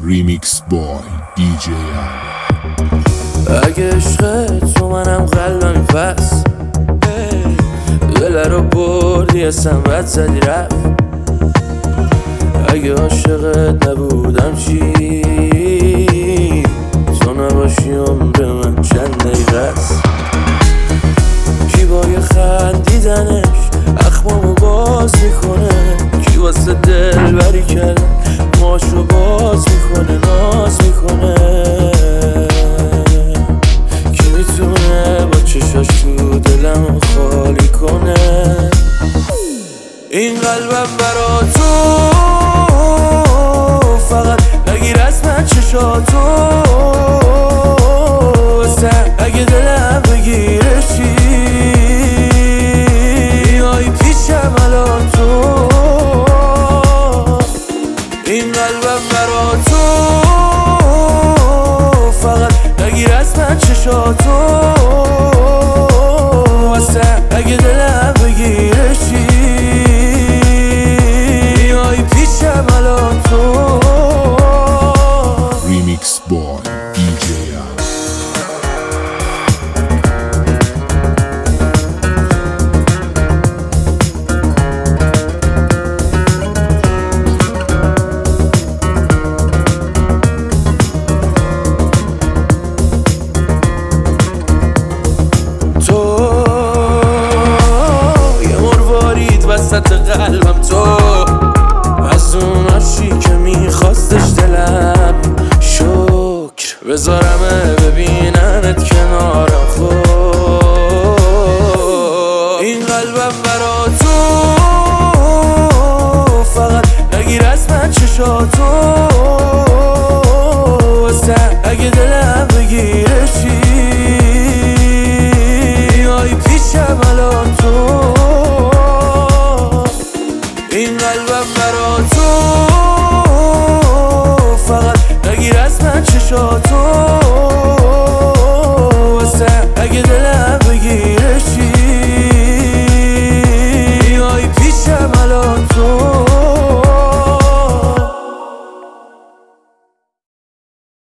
ریمیکس بای DJ اگه عشق تو منم قلبم پس دل رو بردی اسم بد زدی رفت. اگه عاشقت نبودم چی تو نباشی عمر من چند دقیقه است. کی با یه خندیدنش اخمامو باز میکنه، کی واسه دل بری کرد ماشو باز میکنه ناز میکنه، کی میتونه با چشاش تو دلم خالی کنه. این قلبم برا تو فقط نگیر از من چشاتو، اگه دلم بگیره چی میای پیشم الان تو. این قلبم برا تو فقط نگیر از من چشاتو، اگه دلم بگیره چی میای پیشم الان تو. ریمیکس بای DJ وسط قلبم تو از اون عشقی که میخواستش دلم، شکر بذارمه ببینمت کنارم خود. این قلبم برا تو فقط نگیر از من چشاتو، اگه دلم بگیره چی میای پیشم الان تو. این قلبم برا تو فقط نگیر از من چشاتو،